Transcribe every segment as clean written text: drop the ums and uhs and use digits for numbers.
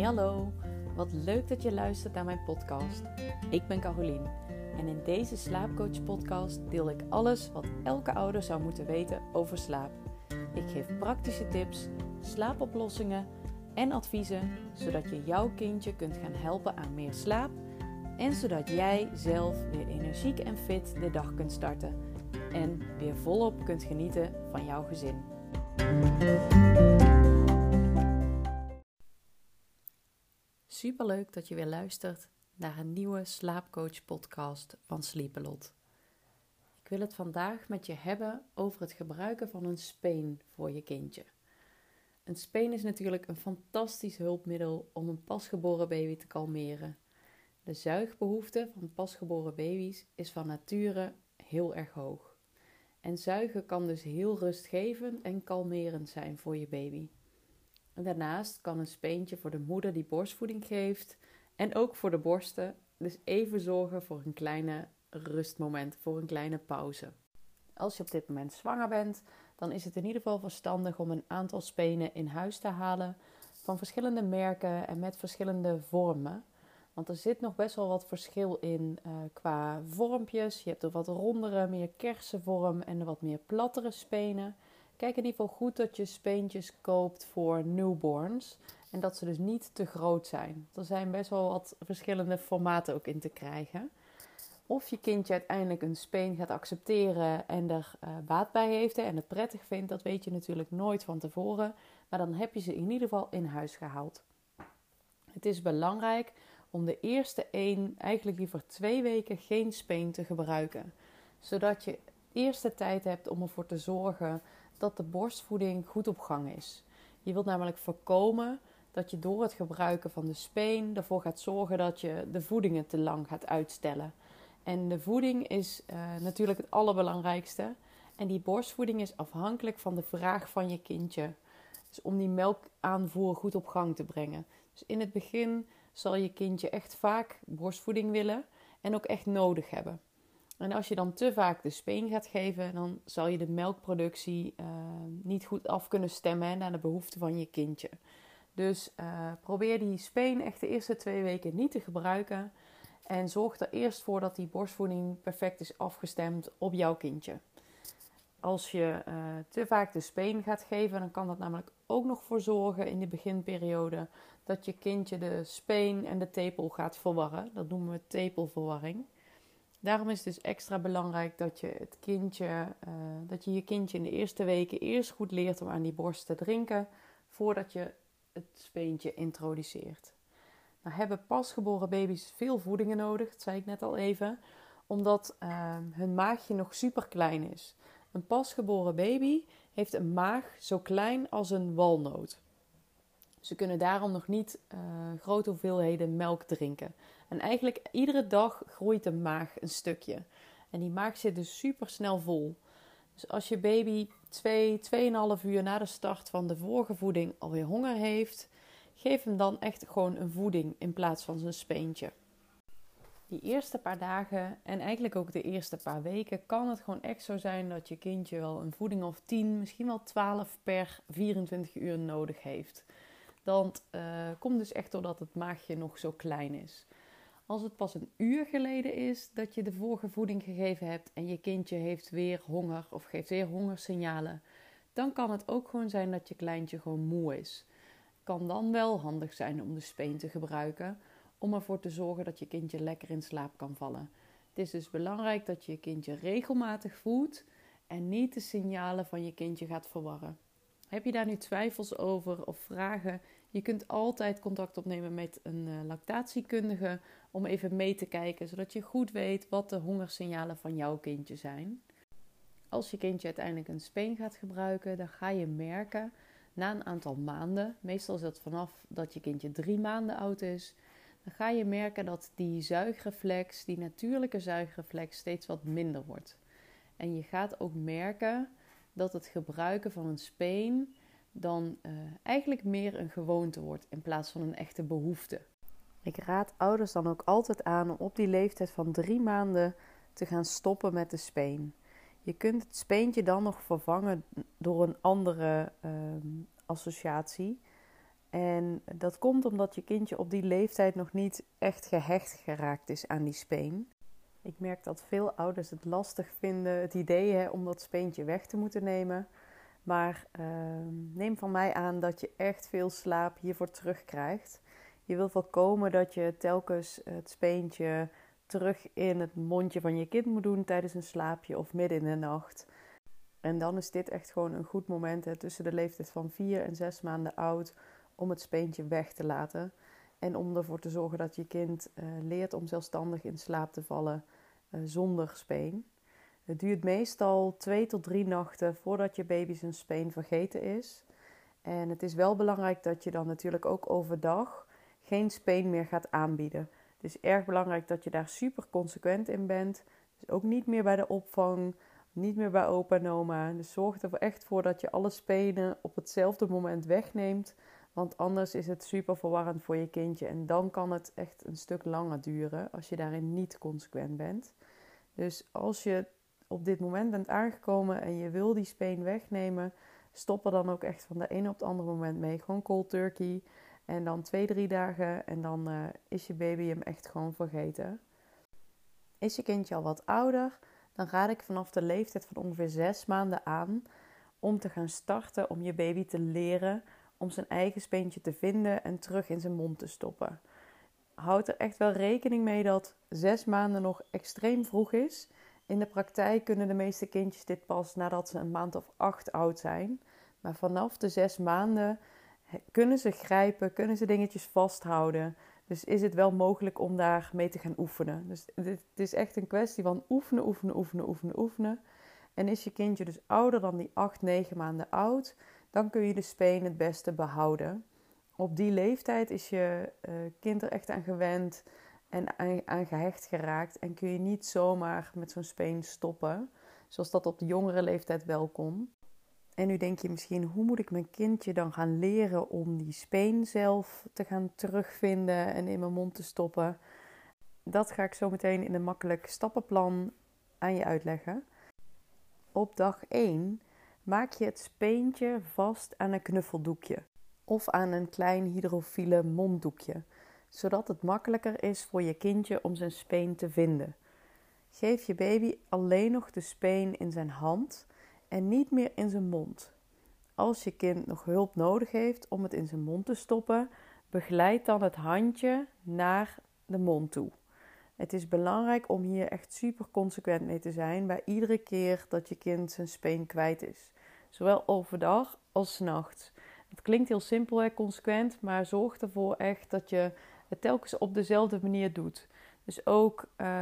Hallo, wat leuk dat je luistert naar mijn podcast. Ik ben Carolien en in deze slaapcoach podcast deel ik alles wat elke ouder zou moeten weten over slaap. Ik geef praktische tips, slaapoplossingen en adviezen, zodat je jouw kindje kunt gaan helpen aan meer slaap en zodat jij zelf weer energiek en fit de dag kunt starten en weer volop kunt genieten van jouw gezin. Superleuk dat je weer luistert naar een nieuwe slaapcoach podcast van Sleepalot. Ik wil het vandaag met je hebben over het gebruiken van een speen voor je kindje. Een speen is natuurlijk een fantastisch hulpmiddel om een pasgeboren baby te kalmeren. De zuigbehoefte van pasgeboren baby's is van nature heel erg hoog. En zuigen kan dus heel rustgevend en kalmerend zijn voor je baby. En daarnaast kan een speentje voor de moeder die borstvoeding geeft en ook voor de borsten dus even zorgen voor een kleine rustmoment, voor een kleine pauze. Als je op dit moment zwanger bent, dan is het in ieder geval verstandig om een aantal spenen in huis te halen van verschillende merken en met verschillende vormen. Want er zit nog best wel wat verschil in qua vormpjes. Je hebt er wat rondere, meer kersenvorm en wat meer plattere spenen. Kijk in ieder geval goed dat je speentjes koopt voor newborns. En dat ze dus niet te groot zijn. Er zijn best wel wat verschillende formaten ook in te krijgen. Of je kindje uiteindelijk een speen gaat accepteren en er baat bij heeft en het prettig vindt, dat weet je natuurlijk nooit van tevoren. Maar dan heb je ze in ieder geval in huis gehaald. Het is belangrijk om de eerste eigenlijk liever 2 weken geen speen te gebruiken. Zodat je eerste tijd hebt om ervoor te zorgen dat de borstvoeding goed op gang is. Je wilt namelijk voorkomen dat je door het gebruiken van de speen ervoor gaat zorgen dat je de voedingen te lang gaat uitstellen. En de voeding is natuurlijk het allerbelangrijkste. En die borstvoeding is afhankelijk van de vraag van je kindje. Dus om die melkaanvoer goed op gang te brengen. Dus in het begin zal je kindje echt vaak borstvoeding willen en ook echt nodig hebben. En als je dan te vaak de speen gaat geven, dan zal je de melkproductie niet goed af kunnen stemmen naar de behoeften van je kindje. Dus probeer die speen echt de eerste 2 weken niet te gebruiken. En zorg er eerst voor dat die borstvoeding perfect is afgestemd op jouw kindje. Als je te vaak de speen gaat geven, dan kan dat namelijk ook nog voor zorgen in de beginperiode dat je kindje de speen en de tepel gaat verwarren. Dat noemen we tepelverwarring. Daarom is het dus extra belangrijk dat je je kindje in de eerste weken eerst goed leert om aan die borst te drinken voordat je het speentje introduceert. Nou hebben pasgeboren baby's veel voedingen nodig, dat zei ik net al even, omdat hun maagje nog super klein is. Een pasgeboren baby heeft een maag zo klein als een walnoot. Ze kunnen daarom nog niet grote hoeveelheden melk drinken. En eigenlijk iedere dag groeit de maag een stukje. En die maag zit dus super snel vol. Dus als je baby 2,5 uur na de start van de vorige voeding alweer honger heeft, geef hem dan echt gewoon een voeding in plaats van zijn speentje. Die eerste paar dagen en eigenlijk ook de eerste paar weken kan het gewoon echt zo zijn dat je kindje wel een voeding of 10, misschien wel 12 per 24 uur nodig heeft. Dat komt dus echt doordat het maagje nog zo klein is. Als het pas een uur geleden is dat je de vorige voeding gegeven hebt en je kindje heeft weer honger of geeft weer hongersignalen, dan kan het ook gewoon zijn dat je kleintje gewoon moe is. Kan dan wel handig zijn om de speen te gebruiken om ervoor te zorgen dat je kindje lekker in slaap kan vallen. Het is dus belangrijk dat je je kindje regelmatig voedt en niet de signalen van je kindje gaat verwarren. Heb je daar nu twijfels over of vragen? Je kunt altijd contact opnemen met een lactatiekundige om even mee te kijken, zodat je goed weet wat de hongersignalen van jouw kindje zijn. Als je kindje uiteindelijk een speen gaat gebruiken, dan ga je merken na een aantal maanden, meestal is dat vanaf dat je kindje 3 maanden oud is, dan ga je merken dat die zuigreflex, die natuurlijke zuigreflex, steeds wat minder wordt. En je gaat ook merken dat het gebruiken van een speen dan eigenlijk meer een gewoonte wordt in plaats van een echte behoefte. Ik raad ouders dan ook altijd aan om op die leeftijd van 3 maanden te gaan stoppen met de speen. Je kunt het speentje dan nog vervangen door een andere associatie. En dat komt omdat je kindje op die leeftijd nog niet echt gehecht geraakt is aan die speen. Ik merk dat veel ouders het lastig vinden, het idee om dat speentje weg te moeten nemen. Maar neem van mij aan dat je echt veel slaap hiervoor terugkrijgt. Je wil voorkomen dat je telkens het speentje terug in het mondje van je kind moet doen tijdens een slaapje of midden in de nacht. En dan is dit echt gewoon een goed moment tussen de leeftijd van 4 en 6 maanden oud om het speentje weg te laten. En om ervoor te zorgen dat je kind leert om zelfstandig in slaap te vallen zonder speen. Het duurt meestal 2 tot 3 nachten voordat je baby zijn speen vergeten is. En het is wel belangrijk dat je dan natuurlijk ook overdag geen speen meer gaat aanbieden. Het is erg belangrijk dat je daar super consequent in bent. Dus ook niet meer bij de opvang, niet meer bij opa en oma. Dus zorg er echt voor dat je alle spenen op hetzelfde moment wegneemt. Want anders is het super verwarrend voor je kindje. En dan kan het echt een stuk langer duren als je daarin niet consequent bent. Dus als je op dit moment bent aangekomen en je wil die speen wegnemen, stop er dan ook echt van de ene op het andere moment mee. Gewoon cold turkey. En dan 2-3 dagen en dan is je baby hem echt gewoon vergeten. Is je kindje al wat ouder, dan raad ik vanaf de leeftijd van ongeveer 6 maanden aan om te gaan starten om je baby te leren om zijn eigen speentje te vinden en terug in zijn mond te stoppen. Houd er echt wel rekening mee dat 6 maanden nog extreem vroeg is. In de praktijk kunnen de meeste kindjes dit pas nadat ze een maand of 8 oud zijn. Maar vanaf de 6 maanden kunnen ze grijpen, kunnen ze dingetjes vasthouden. Dus is het wel mogelijk om daar mee te gaan oefenen. Dus het is echt een kwestie van oefenen. En is je kindje dus ouder dan die 8-9 maanden oud, dan kun je de speen het beste behouden. Op die leeftijd is je kind er echt aan gewend en aan gehecht geraakt. En kun je niet zomaar met zo'n speen stoppen, zoals dat op de jongere leeftijd wel kon. En nu denk je misschien, hoe moet ik mijn kindje dan gaan leren om die speen zelf te gaan terugvinden en in mijn mond te stoppen? Dat ga ik zo meteen in een makkelijk stappenplan aan je uitleggen. Op dag 1 maak je het speentje vast aan een knuffeldoekje of aan een klein hydrofiele monddoekje, zodat het makkelijker is voor je kindje om zijn speen te vinden. Geef je baby alleen nog de speen in zijn hand en niet meer in zijn mond. Als je kind nog hulp nodig heeft om het in zijn mond te stoppen, begeleid dan het handje naar de mond toe. Het is belangrijk om hier echt super consequent mee te zijn bij iedere keer dat je kind zijn speen kwijt is. Zowel overdag als 's nachts. Het klinkt heel simpel, consequent, maar zorg ervoor echt dat je het telkens op dezelfde manier doet. Dus ook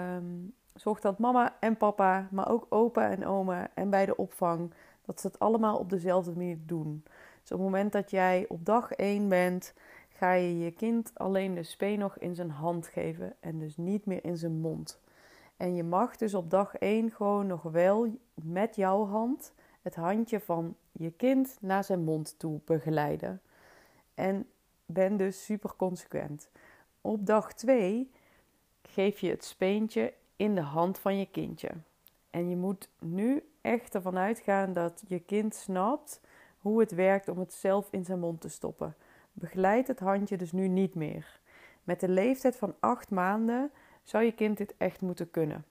zorg dat mama en papa, maar ook opa en oma en bij de opvang, dat ze het allemaal op dezelfde manier doen. Dus op het moment dat jij op dag 1 bent, ga je je kind alleen de speen nog in zijn hand geven en dus niet meer in zijn mond. En je mag dus op dag 1 gewoon nog wel met jouw hand het handje van je kind naar zijn mond toe begeleiden. En ben dus super consequent. Op dag 2 geef je het speentje in de hand van je kindje. En je moet nu echt ervan uitgaan dat je kind snapt hoe het werkt om het zelf in zijn mond te stoppen. Begeleid het handje dus nu niet meer. Met de leeftijd van 8 maanden zou je kind dit echt moeten kunnen.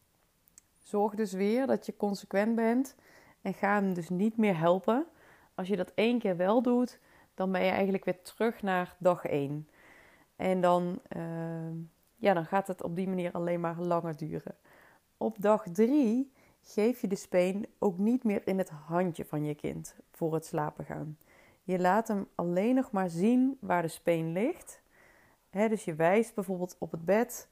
Zorg dus weer dat je consequent bent en ga hem dus niet meer helpen. Als je dat 1 keer wel doet, dan ben je eigenlijk weer terug naar dag 1. En dan gaat het op die manier alleen maar langer duren. Op dag 3 geef je de speen ook niet meer in het handje van je kind voor het slapen gaan. Je laat hem alleen nog maar zien waar de speen ligt. Dus je wijst bijvoorbeeld op het bed.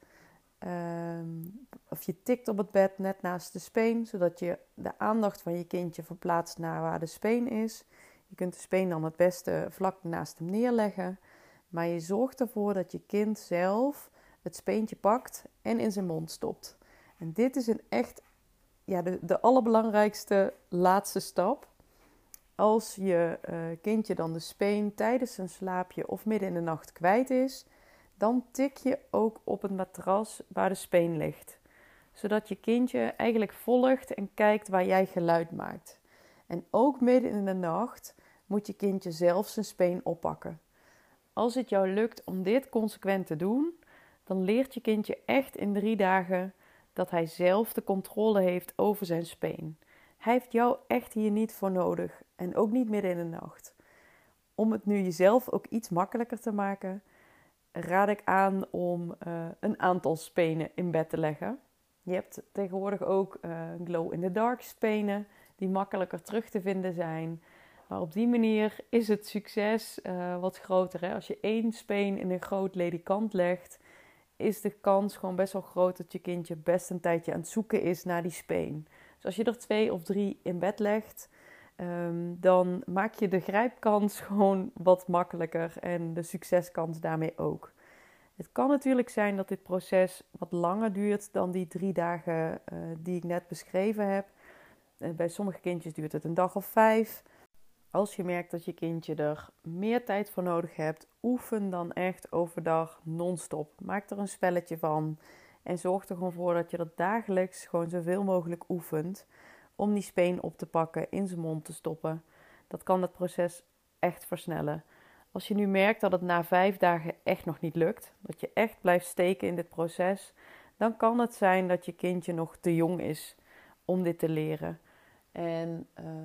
Of je tikt op het bed net naast de speen, zodat je de aandacht van je kindje verplaatst naar waar de speen is. Je kunt de speen dan het beste vlak naast hem neerleggen. Maar je zorgt ervoor dat je kind zelf het speentje pakt en in zijn mond stopt. En dit is de allerbelangrijkste laatste stap. Als je kindje dan de speen tijdens zijn slaapje of midden in de nacht kwijt is, dan tik je ook op het matras waar de speen ligt. Zodat je kindje eigenlijk volgt en kijkt waar jij geluid maakt. En ook midden in de nacht moet je kindje zelf zijn speen oppakken. als het jou lukt om dit consequent te doen, dan leert je kindje echt in 3 dagen dat hij zelf de controle heeft over zijn speen. Hij heeft jou echt hier niet voor nodig en ook niet midden in de nacht. Om het nu jezelf ook iets makkelijker te maken, raad ik aan om een aantal spenen in bed te leggen. Je hebt tegenwoordig ook glow-in-the-dark spenen die makkelijker terug te vinden zijn. Maar op die manier is het succes wat groter. Hè? Als je 1 speen in een groot ledikant legt, is de kans gewoon best wel groot dat je kindje best een tijdje aan het zoeken is naar die speen. Dus als je er 2 of 3 in bed legt, dan maak je de grijpkans gewoon wat makkelijker en de succeskans daarmee ook. Het kan natuurlijk zijn dat dit proces wat langer duurt dan die 3 dagen die ik net beschreven heb. Bij sommige kindjes duurt het een dag of 5. Als je merkt dat je kindje er meer tijd voor nodig hebt, oefen dan echt overdag non-stop. Maak er een spelletje van en zorg er gewoon voor dat je dat dagelijks gewoon zoveel mogelijk oefent om die speen op te pakken, in zijn mond te stoppen. Dat kan het proces echt versnellen. Als je nu merkt dat het na 5 dagen echt nog niet lukt, dat je echt blijft steken in dit proces, dan kan het zijn dat je kindje nog te jong is om dit te leren. En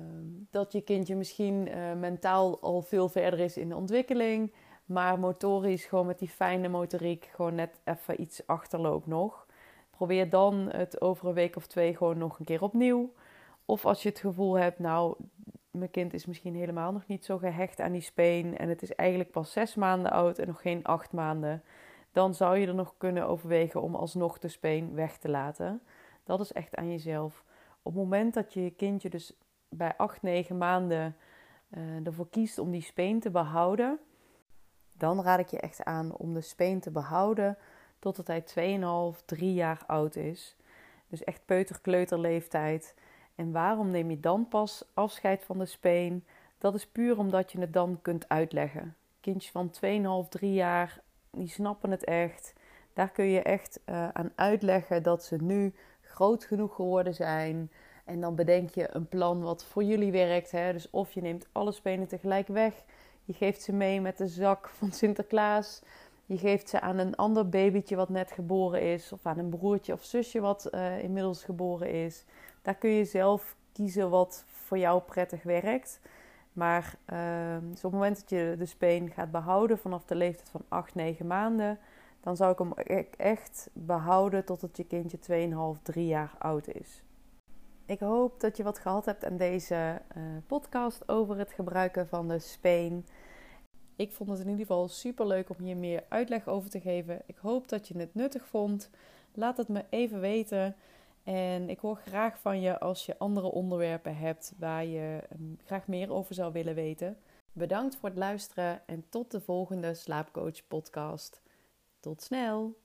dat je kindje misschien mentaal al veel verder is in de ontwikkeling, maar motorisch gewoon met die fijne motoriek gewoon net even iets achterloopt nog. Probeer dan het over een week of 2 gewoon nog een keer opnieuw. Of als je het gevoel hebt, nou, mijn kind is misschien helemaal nog niet zo gehecht aan die speen en het is eigenlijk pas 6 maanden oud en nog geen 8 maanden, dan zou je er nog kunnen overwegen om alsnog de speen weg te laten. Dat is echt aan jezelf. Op het moment dat je kindje dus bij 8, 9 maanden ervoor kiest om die speen te behouden, dan raad ik je echt aan om de speen te behouden totdat hij 2,5, 3 jaar oud is. Dus echt peuter-kleuterleeftijd. En waarom neem je dan pas afscheid van de speen? Dat is puur omdat je het dan kunt uitleggen. Kindjes van 2,5, 3 jaar, die snappen het echt. Daar kun je echt aan uitleggen dat ze nu groot genoeg geworden zijn. En dan bedenk je een plan wat voor jullie werkt. Hè? Dus of je neemt alle spenen tegelijk weg. Je geeft ze mee met de zak van Sinterklaas. Je geeft ze aan een ander babytje wat net geboren is. Of aan een broertje of zusje wat inmiddels geboren is. Daar kun je zelf kiezen wat voor jou prettig werkt. Maar dus op het moment dat je de speen gaat behouden vanaf de leeftijd van 8, 9 maanden... dan zou ik hem echt behouden totdat je kindje 2,5, 3 jaar oud is. Ik hoop dat je wat gehad hebt aan deze podcast over het gebruiken van de speen. Ik vond het in ieder geval super leuk om hier meer uitleg over te geven. Ik hoop dat je het nuttig vond. Laat het me even weten. En ik hoor graag van je als je andere onderwerpen hebt waar je graag meer over zou willen weten. Bedankt voor het luisteren en tot de volgende Slaapcoach podcast. Tot snel!